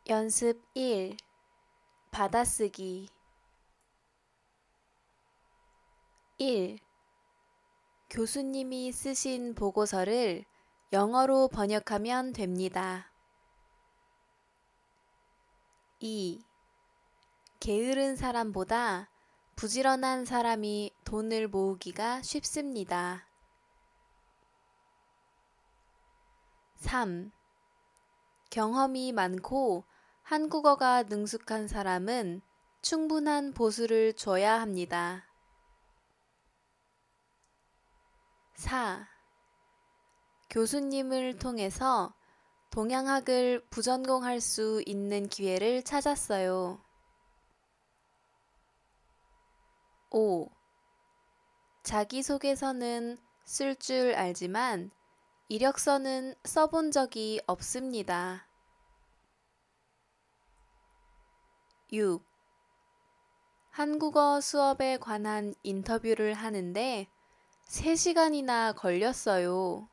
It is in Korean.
연습 1. 받아쓰기 1. 교수님이 쓰신 보고서를 영어로 번역하면 됩니다. 2. 게으른 사람보다 부지런한 사람이 돈을 모으기가 쉽습니다. 3. 경험이 많고 한국어가 능숙한 사람은 충분한 보수를 줘야 합니다. 4. 교수님을 통해서 동양학을 부전공할 수 있는 기회를 찾았어요. 5. 자기소개서는 쓸 줄 알지만 이력서는 써본 적이 없습니다. 6. 한국어 수업에 관한 인터뷰를 하는데 3시간이나 걸렸어요.